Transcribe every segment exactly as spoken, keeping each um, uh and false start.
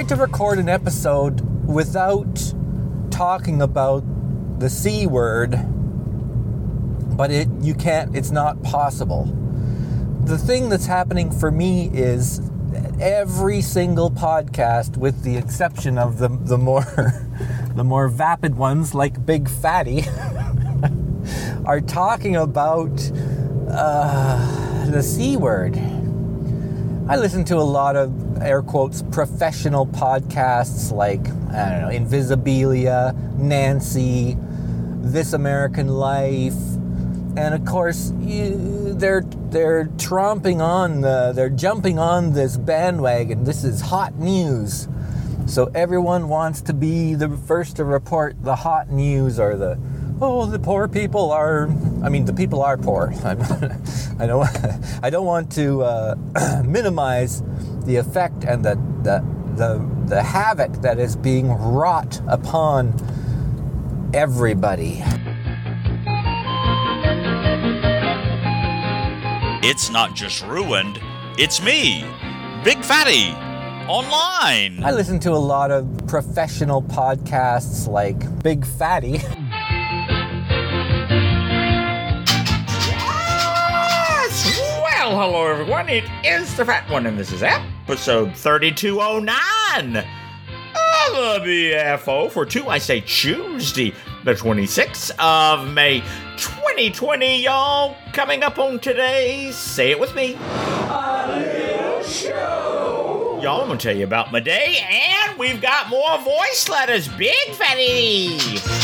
tried to record an episode without talking about the C word, but it you can't, it's not possible. The thing that's happening for me is every single podcast, with the exception of the the more the more vapid ones like Big Fatty, are talking about uh, the C word. I listen to a lot of, air quotes, professional podcasts like, I don't know, Invisibilia, Nancy, This American Life, and of course, you, they're they're tromping on the, they're jumping on this bandwagon. This is hot news, so everyone wants to be the first to report the hot news, or the, oh, the poor people are. I mean, the people are poor. I'm, I don't. I don't want to uh, minimize the effect and the, the the the havoc that is being wrought upon everybody. It's not just ruined, it's me, Big Fatty, online. I listen to a lot of professional podcasts like Big Fatty. Yes! Well, hello everyone, it is the Fat One, and this is episode thirty-two oh nine of the B F O for two, I say Tuesday, the twenty-sixth of May, twenty twenty, y'all. Coming up on today's, say it with me, a little show. Y'all, I'm gonna tell you about my day, and we've got more voice letters. Big Fatty.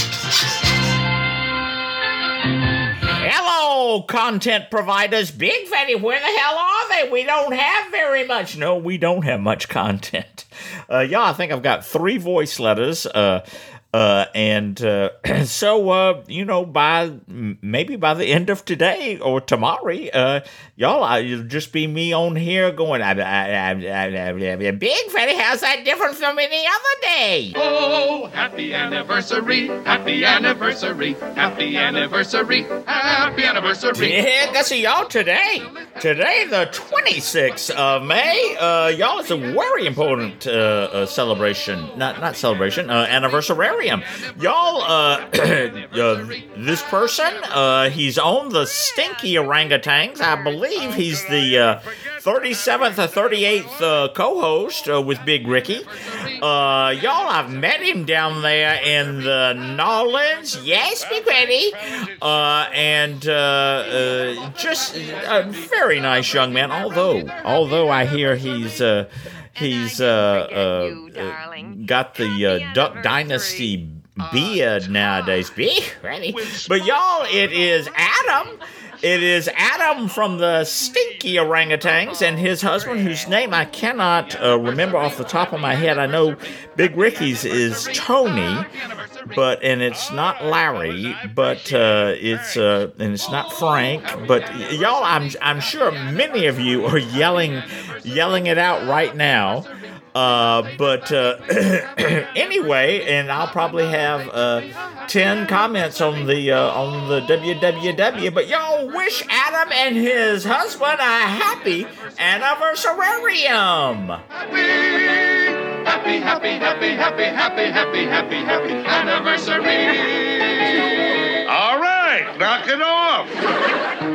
Hello, content providers. Big Fatty, where the hell are they? We don't have very much. No, we don't have much content. Uh, y'all, I think I've got three voice letters. Uh, Uh, and uh, so, uh, you know, by maybe by the end of today or tomorrow, uh, y'all, uh, it'll just be me on here going, I, I, I, I, I, Big Fatty, how's that different from any other day? Oh, happy anniversary, happy anniversary, happy anniversary, happy anniversary. Yeah, that's a y'all today. Today, the twenty-sixth of May, uh, y'all, it's a very important uh, uh, celebration. Not not celebration, uh, anniversary. Y'all, uh, uh, this person, uh, he's on the Stinky Orangutans. I believe he's the uh, thirty-seventh or thirty-eighth uh, co-host uh, with Big Ricky. Uh, y'all, I've met him down there in the Nolans. Yes, Big Ricky. Uh, and uh, uh, just a very nice young man. Although, although I hear he's... Uh, He's uh, uh, uh, got the uh, Duck Dynasty beard nowadays. But y'all, it is Adam. It is Adam from the Stinky Orangutans and his husband, whose name I cannot uh, remember off the top of my head. I know Big Ricky's is Tony, but and it's not Larry, but uh, it's uh, and it's not Frank. But y'all, I'm I'm sure many of you are yelling yelling it out right now. Uh, but uh, anyway, and I'll probably have uh, ten comments on the uh, on the W W W. But y'all wish Adam and his husband a happy anniversarium. Happy, happy, happy, happy, happy, happy, happy, happy anniversary. All right, knock it off.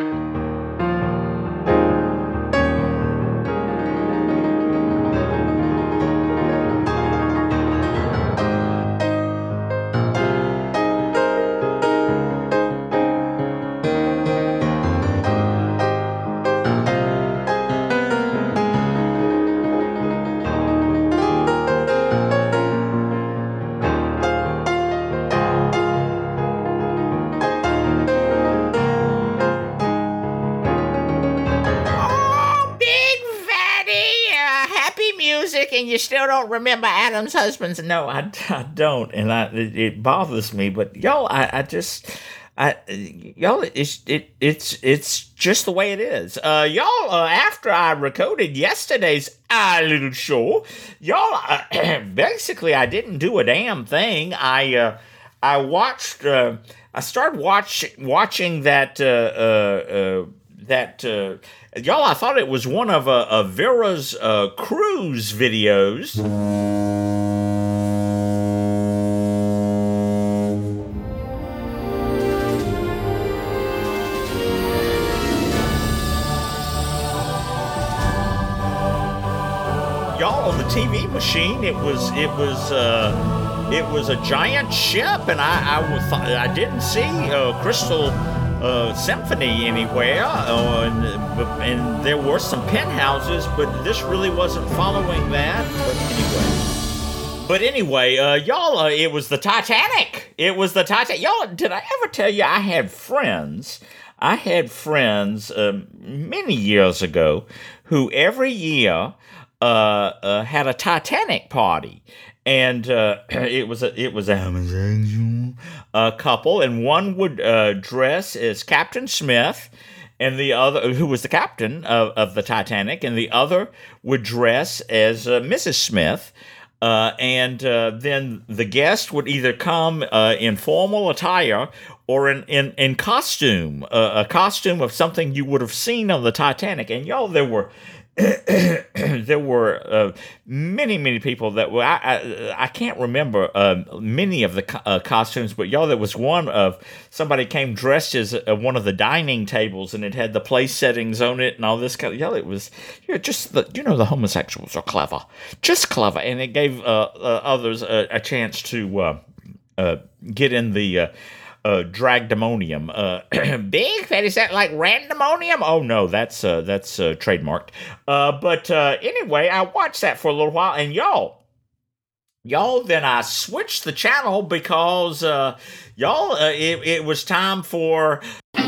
And you still don't remember Adam's husband's? No, I, I don't, and I, it, it bothers me. But y'all, I, I just, I, y'all, it's it, it's it's just the way it is. Uh, y'all, uh, after I recorded yesterday's uh, little show, y'all, uh, basically, I didn't do a damn thing. I uh, I watched. Uh, I started watch watching that. Uh, uh, uh, that uh, y'all, I thought it was one of uh, uh, Vera's uh, cruise videos. Y'all, on the T V machine, it was it was uh, it was a giant ship, and I I, was, I didn't see uh, Crystal uh, Symphony anywhere, uh, and, and there were some penthouses, but this really wasn't following that. But anyway, but anyway, uh, y'all, uh, it was the Titanic. It was the Titanic. Y'all, did I ever tell you I had friends? I had friends uh, many years ago who every year. Uh, uh, had a Titanic party, and uh, it was a it was a homosexual uh, couple, and one would uh, dress as Captain Smith, and the other, who was the captain of, of the Titanic, and the other would dress as uh, Missus Smith, uh, and uh, then the guest would either come uh, in formal attire or in in, in costume, uh, a costume of something you would have seen on the Titanic, and y'all, there were. there were uh, many, many people that were, I, I, I can't remember uh, many of the co- uh, costumes, but y'all, there was one of somebody came dressed as uh, one of the dining tables, and it had the place settings on it and all this kind of, y'all, it was, you know, just, the, you know, the homosexuals are clever, just clever, and it gave uh, uh, others a, a chance to uh, uh, get in the, uh, Uh, dragdemonium. Uh, big fat, is that like randomonium? Oh no, that's uh, that's uh, trademarked. Uh, but uh, anyway, I watched that for a little while, and y'all, y'all, then I switched the channel because uh, y'all, uh, it, it was time for.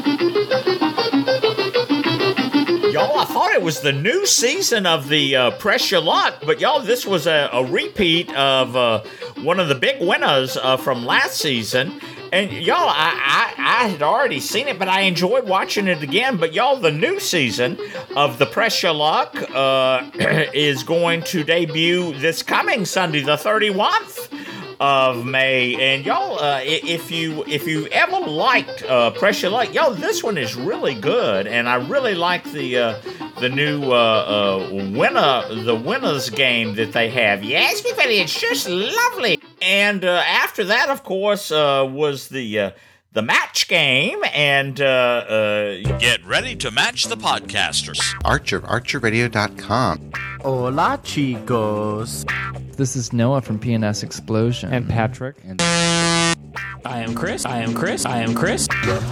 Y'all, I thought it was the new season of the uh, Press Your Luck, but y'all, this was a, a repeat of uh, one of the big winners uh, from last season. And y'all, I, I I had already seen it, but I enjoyed watching it again. But y'all, the new season of the Press Your Luck uh, is going to debut this coming Sunday, the thirty-first of May. And y'all, uh, if you if you ever liked uh, Press Your Luck, y'all, this one is really good, and I really like the uh, the new uh, uh, winner the winners game that they have. Yes, it's just lovely. And uh, after that, of course, uh, was the uh, the match game, and uh, uh, get ready to match the podcasters. Archer, archer radio dot com. Hola, chicos. This is Noah from P N S Explosion. And Patrick. And I am Chris. I am Chris. I am Chris.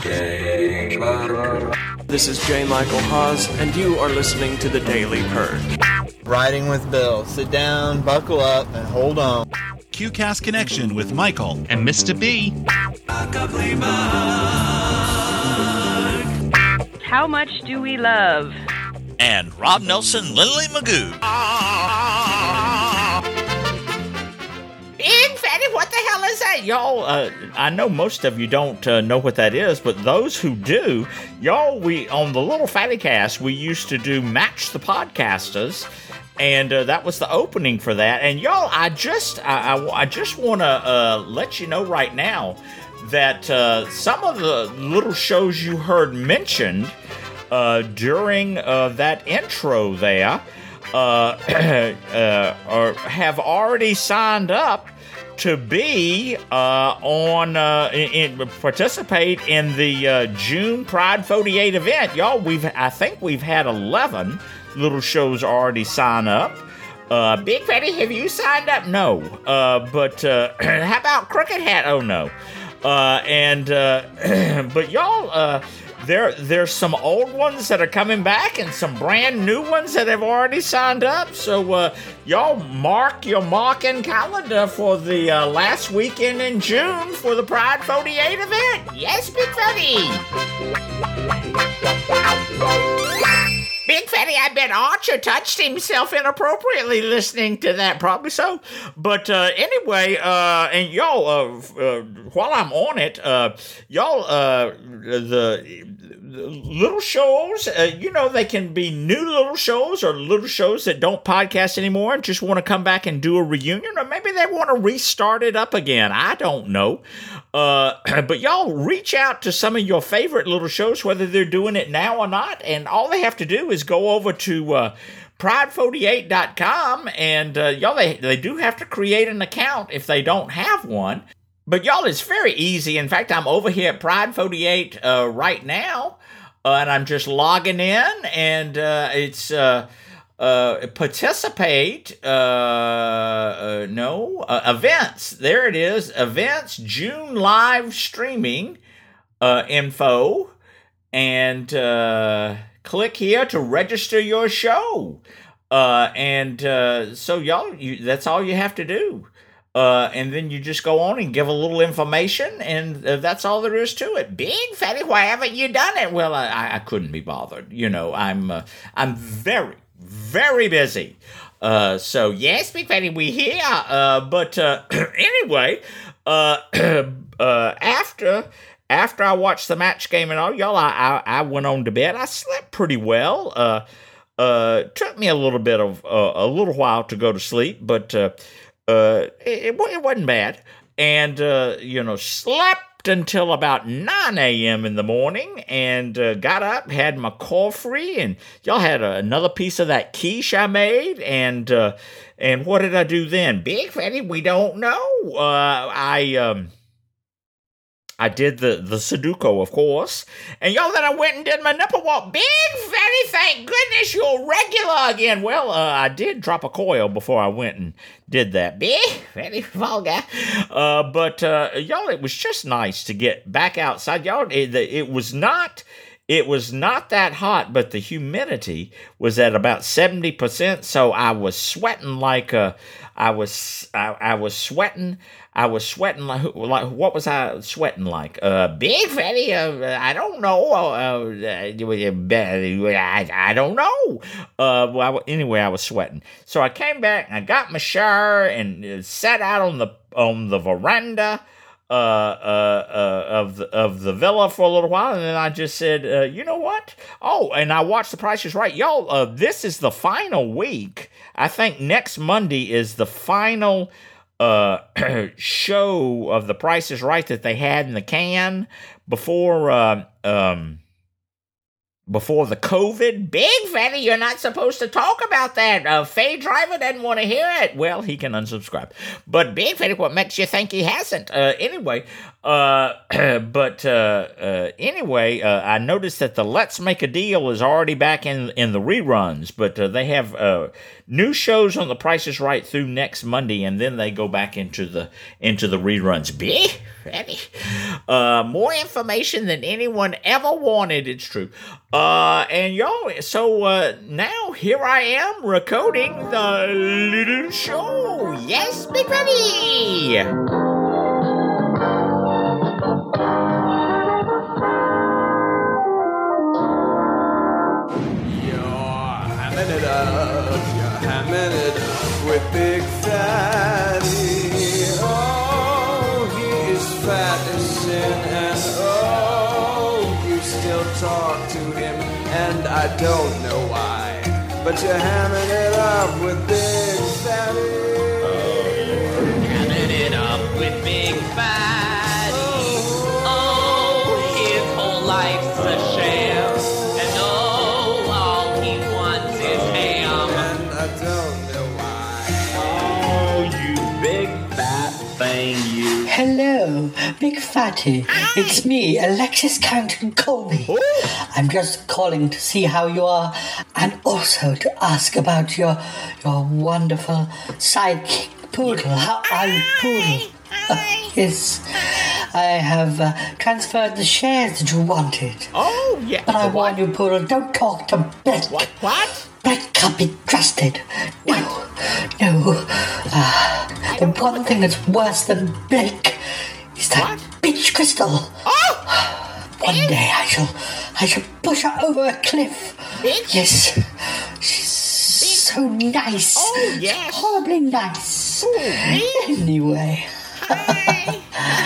This is J. Michael Haas, and you are listening to The Daily Purge. Riding with Bill. Sit down, buckle up, and hold on. QCast Connection with Michael and Mister B. How much do we love? And Rob Nelson, Lindley Magoo. Big Fatty, what the hell is that? Y'all, uh, I know most of you don't uh, know what that is, but those who do, y'all, we, on the Little Fatty Cast, we used to do Match the Podcasters. And uh, that was the opening for that. And y'all, I just I, I, I just want to uh, let you know right now that uh, some of the little shows you heard mentioned uh, during uh, that intro there uh, uh, are, have already signed up to be uh, on uh, in, in participate in the uh, June Pride forty-eight event. Y'all, we've I think we've had eleven little shows already sign up. Uh, Big Fatty, have you signed up? No. Uh, but uh, how about Crooked Hat? Oh no. Uh, and uh, but y'all, uh, there there's some old ones that are coming back and some brand new ones that have already signed up. So uh, y'all mark your marking calendar for the uh, last weekend in June for the Pride forty-eight event. Yes, Big Fatty. Big Fatty, I bet Archer touched himself inappropriately listening to that, probably so. But uh, anyway, uh, and y'all, uh, uh, while I'm on it, uh, y'all, uh, the little shows, uh, you know, they can be new little shows or little shows that don't podcast anymore and just want to come back and do a reunion, or maybe they want to restart it up again. I don't know. Uh, but y'all reach out to some of your favorite little shows, whether they're doing it now or not, and all they have to do is go over to uh, pride forty-eight dot com, and uh, y'all, they, they do have to create an account if they don't have one. But y'all, it's very easy. In fact, I'm over here at Pride forty-eight uh, right now, uh, and I'm just logging in, and uh, it's uh, uh, participate, uh, uh, no, uh, events. There it is, events, June live streaming uh, info, and uh, click here to register your show. Uh, and uh, so y'all, you, that's all you have to do. Uh, and then you just go on and give a little information, and uh, that's all there is to it. Big Fatty, why haven't you done it? Well, I, I couldn't be bothered. You know, I'm uh, I'm very, very busy. Uh, so, yes, Big Fatty, we here. Uh, but uh, anyway, uh, uh, after after I watched the match game and all, y'all, I, I, I went on to bed. I slept pretty well. Uh, uh, took me a little bit of uh, a little while to go to sleep, but uh, Uh, it, it wasn't bad, and, uh, you know, slept until about nine a.m. in the morning, and uh, got up, had my coffee, and y'all had uh, another piece of that quiche I made, and, uh, and what did I do then? Big Fatty, we don't know. Uh, I, um... I did the, the Sudoku, of course. And y'all, then I went and did my nipple walk. Big Fatty, thank goodness you're regular again. Well, uh, I did drop a coil before I went and did that. Big Fatty vulgar. Uh, but, uh, y'all, it was just nice to get back outside. Y'all, it, it was not... It was not that hot, but the humidity was at about seventy percent, so I was sweating like a... I was... I, I was sweating... I was sweating like, like what was I sweating like? Uh, Big Fatty, uh, I don't know. Uh, uh, I, I don't know. Uh, well, anyway, I was sweating. So I came back and I got my shower and sat out on the on the veranda uh, uh, uh, of the of the villa for a little while, and then I just said, uh, you know what? Oh, and I watched The Price is Right, y'all. Uh, this is the final week. I think next Monday is the final uh show of The Price is Right that they had in the can before uh, um before the COVID. Big Fatty, you're not supposed to talk about that. Uh, Faye Driver didn't want to hear it. Well, he can unsubscribe. But Big Fatty, what makes you think he hasn't? Uh, anyway, uh, but uh, uh, anyway, uh, I noticed that the Let's Make a Deal is already back in in the reruns, but uh, they have uh, new shows on The Price is Right through next Monday, and then they go back into the into the reruns. Big Fatty, uh, more information than anyone ever wanted. It's true. Uh, and y'all, so uh, now here I am recording the little show. Yes, Big Fatty. Hamming it up, you're hamming it up with Big Fatty. Oh, he is fat as sin, and oh, you still talk to him, and I don't know why, but you're hamming it up with Big Fatty. Oh, you're hamming it up with Big Fatty. Oh, oh his whole life's a sham, and oh, all he wants is ham. And I don't know why. Oh, you big fat thing, you. Hello, Big Fatty. It's me, Alexis Carrington Colby. I'm just calling to see how you are, and also to ask about your your wonderful sidekick Poodle. How are you, Poodle? Uh, yes, I have uh, transferred the shares that you wanted. Oh, yeah. But I warn you, Poodle, don't talk to Blake. What? What? Blake can't be trusted. No, no. Uh, the one thing that's worse than Blake is that what? Bitch Crystal. Oh! One day I shall, I shall push her over a cliff. Bitch? Yes, she's so nice. Oh, yes. Horribly nice. Ooh, anyway. Hi. Hi.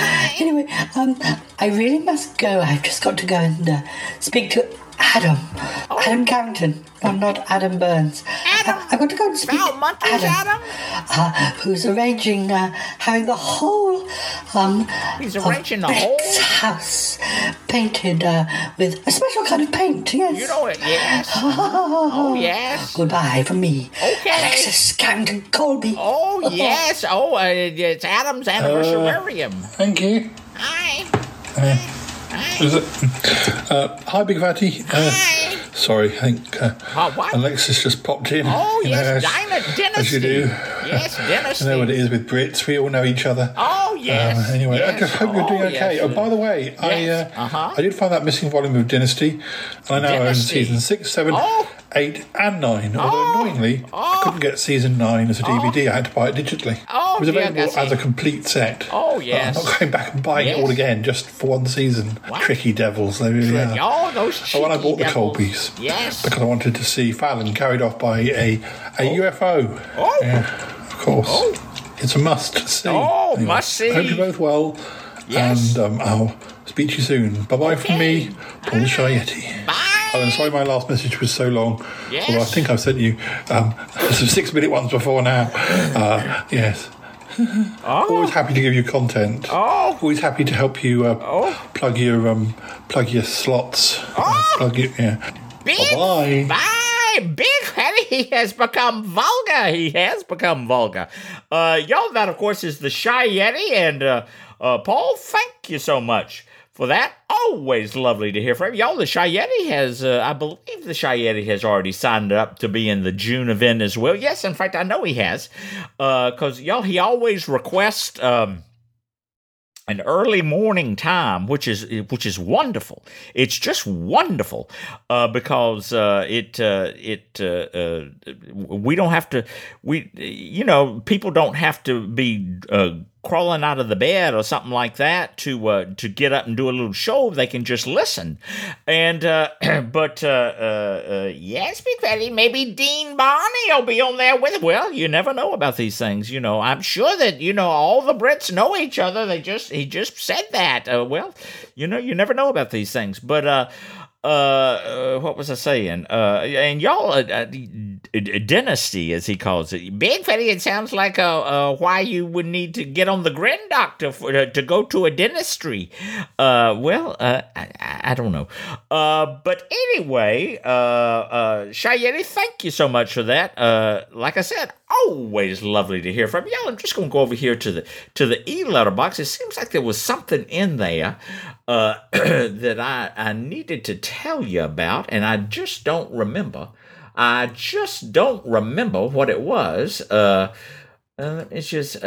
Anyway, um, I really must go. I've just got to go and uh, speak to Adam. Oh. Adam Carrington. I'm not Adam Burns. Adam? I, I've got to go and speak Val to Monkeys, Adam. Adam? Uh, who's arranging, uh, having the whole, um... He's arranging the whole... house painted, uh, with a special kind of paint, yes. You know it, yes. Oh, yes. Goodbye from me. Okay. Alexis Carrington Colby. Oh, yes. Oh, uh, it's Adam's anniversarium. Uh, thank you. Hi. Uh, Hi. Is it? Uh, hi, Big Fatty. Uh, hi. Sorry, I think uh, uh, what? Alexis just popped in. Oh, yes, know, Dynasty. Dynasty. As you do. Yes, Dynasty. You know what it is with Brits. We all know each other. Oh, yes. Um, anyway, yes. I just hope you're doing oh, okay. Yes. Oh, by the way, yes. I uh, uh-huh. I did find that missing volume of Dynasty, and I now Dynasty. own season six, seven, oh. eight, and nine. Although oh. annoyingly, oh. I couldn't get season nine as a D V D. Oh. I had to buy it digitally. Oh, it was available yeah, as a complete set. Oh, yes. I'm not going back and buying yes. it all again just for one season. What? Tricky devils, they really Tricky. are. Oh, those cheeky Oh, and I bought devils. the Colbys. Yes. Because I wanted to see Fallon carried off by a, a oh. U F O. Oh. Yeah, of course. Oh. It's a must see. Oh, anyway, must see. I hope you're both well. Yes. And um, I'll speak to you soon. Bye-bye okay. from me, Paul the Shy Yeti. Bye. Oh, and sorry my last message was so long. Yes. Although I think I've sent you um, some six-minute ones before now. Uh, yes. Oh. Always happy to give you content. Oh. Always happy to help you uh, oh. plug your um, plug your slots. Oh. Uh, plug your, yeah. Big Bye-bye. Bye. Big Fatty, he has become vulgar. He has become vulgar. Uh, y'all, that, of course, is the Shy Yeti. And, uh, uh, Paul, thank you so much for that. Always lovely to hear from you. Y'all, the Shy Yeti has, uh, I believe the Shy Yeti has already signed up to be in the June event as well. Yes, in fact, I know he has. Because, uh, y'all, he always requests... Um, an early morning time, which is which is wonderful. It's just wonderful uh, because uh, it uh, it uh, uh, we don't have to we you know people don't have to be uh, crawling out of the bed or something like that to uh, to get up and do a little show. They can just listen. And uh, but uh, uh, uh, yes, Big Fatty, maybe Dean Barney will be on there with. Well, you never know about these things. You know, I'm sure that you know all the Brits know each other. They just he just said that. Uh, well, you know, you never know about these things. But uh, uh, uh what was I saying? Uh, and y'all, uh, uh, Dynasty, as he calls it, Big Fatty. It sounds like uh, uh why you would need to get on the Grin Doctor for, uh, to go to a dentistry. Uh, well, uh, I, I don't know. Uh, but anyway, uh, uh, Shy Yeti, thank you so much for that. Uh, like I said, always lovely to hear from y'all. I'm just gonna go over here to the to the e-letter box. It seems like there was something in there uh, that I I needed to tell you about, and I just don't remember. I just don't remember what it was. Uh, uh, it's just, uh,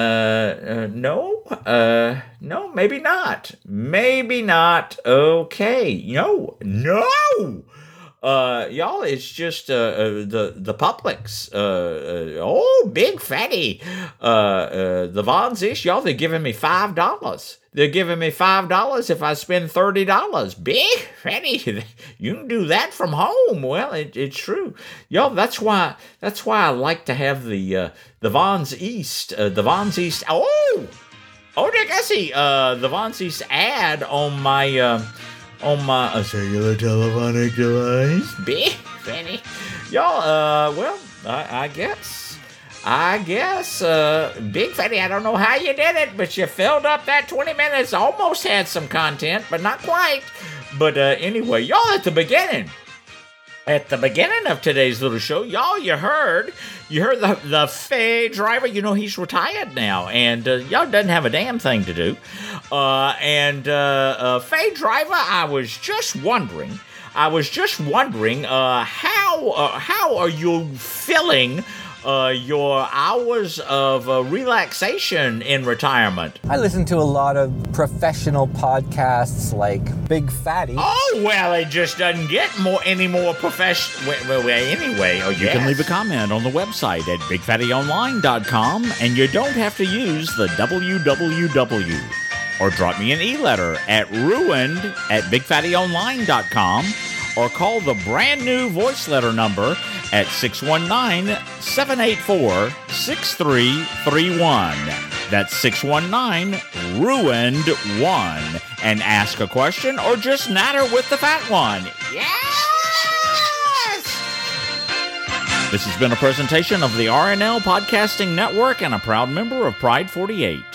uh, no, uh, no, maybe not. Maybe not. Okay. No, no. Uh, y'all, it's just, uh, uh the, the Publix, uh, uh, oh, Big Fatty, uh, uh, the Von Zish, y'all, they're giving me five dollars. They're giving me five dollars if I spend thirty dollars. Big Fatty, you can do that from home. Well, it, it's true. Y'all, that's why, that's why I like to have the, uh, the Von's East, uh, the Von's East, oh, oh, Dick, I see, uh, the Von's East ad on my, uh, on my uh, cellular telephonic device. Big Fatty. Y'all, uh, well, I, I guess, I guess, uh, Big Fatty, I don't know how you did it, but you filled up that twenty minutes, almost had some content, but not quite. But, uh, anyway, y'all, at the beginning, at the beginning of today's little show, y'all, you heard, you heard the, the Faye driver, you know, he's retired now, and, uh, y'all doesn't have a damn thing to do. Uh, and, uh, uh, Faye driver, I was just wondering, I was just wondering, uh, how, uh, how are you feeling, uh, your hours of uh, relaxation in retirement? I listen to a lot of professional podcasts like Big Fatty. Oh, well, it just doesn't get more any more professional. Well, well, anyway, oh, You yes. can leave a comment on the website at big fatty online dot com, and you don't have to use the W W W. Or drop me an e-letter at ruined at big fatty online dot com, or call the brand new voice letter number at six one nine, seven eight four, six three three one. That's six one nine, ruined one. And ask a question or just natter with the fat one. Yes! This has been a presentation of the R N L Podcasting Network and a proud member of Pride forty-eight.